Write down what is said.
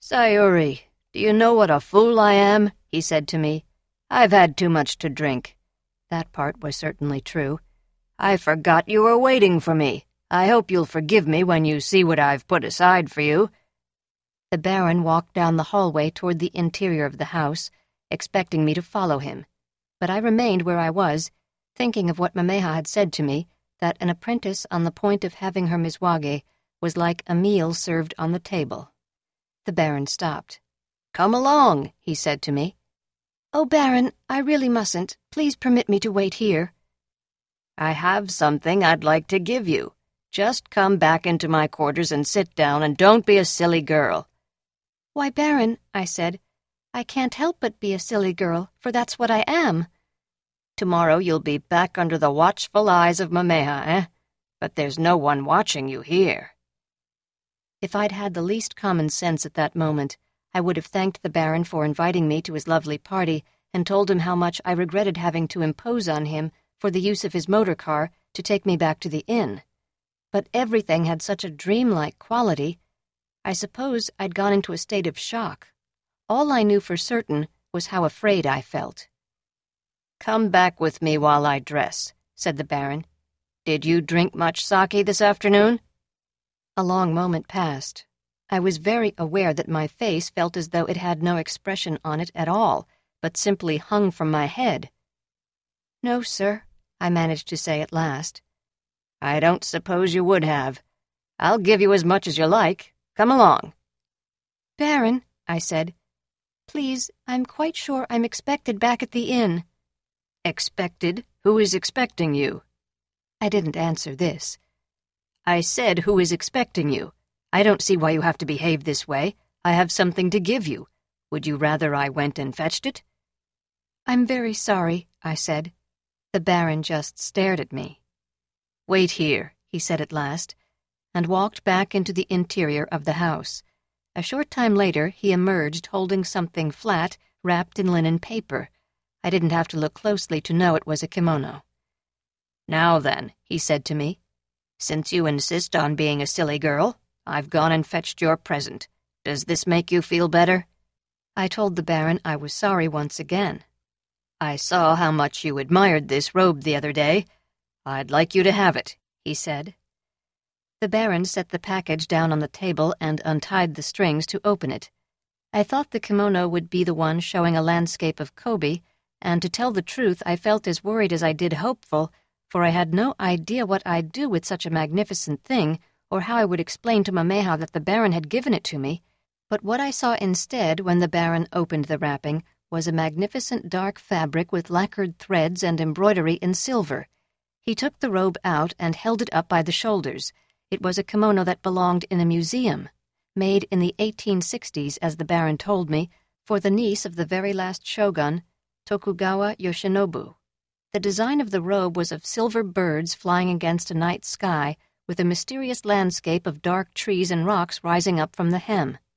"Sayuri, do you know what a fool I am?" he said to me. "I've had too much to drink." That part was certainly true. "I forgot you were waiting for me. I hope you'll forgive me when you see what I've put aside for you." The Baron walked down the hallway toward the interior of the house, expecting me to follow him. But I remained where I was, thinking of what Mameja had said to me, that an apprentice on the point of having her mizwage was like a meal served on the table. The Baron stopped. "Come along," he said to me. "Oh, Baron, I really mustn't. Please permit me to wait here." "I have something I'd like to give you. Just come back into my quarters and sit down, and don't be a silly girl." "Why, Baron," I said, "I can't help but be a silly girl, for that's what I am." "Tomorrow you'll be back under the watchful eyes of Mameja, eh? But there's no one watching you here." If I'd had the least common sense at that moment, I would have thanked the Baron for inviting me to his lovely party and told him how much I regretted having to impose on him for the use of his motor car to take me back to the inn. But everything had such a dreamlike quality. I suppose I'd gone into a state of shock. All I knew for certain was how afraid I felt. "Come back with me while I dress," said the Baron. "Did you drink much sake this afternoon?" A long moment passed. I was very aware that my face felt as though it had no expression on it at all, but simply hung from my head. "No, sir," I managed to say at last. "I don't suppose you would have. I'll give you as much as you like. Come along." "Baron," I said, "please, I'm quite sure I'm expected back at the inn." "Expected? Who is expecting you?" I didn't answer this. "I said who is expecting you. I don't see why you have to behave this way. I have something to give you. Would you rather I went and fetched it?" "I'm very sorry," I said. The Baron just stared at me. "Wait here," he said at last, and walked back into the interior of the house. A short time later, he emerged holding something flat, wrapped in linen paper. I didn't have to look closely to know it was a kimono. "Now then," he said to me, "since you insist on being a silly girl, I've gone and fetched your present. Does this make you feel better?" I told the Baron I was sorry once again. "I saw how much you admired this robe the other day. I'd like you to have it," he said. The Baron set the package down on the table and untied the strings to open it. I thought the kimono would be the one showing a landscape of Kobe, and to tell the truth, I felt as worried as I did hopeful, for I had no idea what I'd do with such a magnificent thing, or how I would explain to Mameja that the Baron had given it to me. But what I saw instead when the Baron opened the wrapping was a magnificent dark fabric with lacquered threads and embroidery in silver. He took the robe out and held it up by the shoulders. It was a kimono that belonged in a museum, made in the 1860s, as the Baron told me, for the niece of the very last shogun, Tokugawa Yoshinobu. The design of the robe was of silver birds flying against a night sky, with a mysterious landscape of dark trees and rocks rising up from the hem.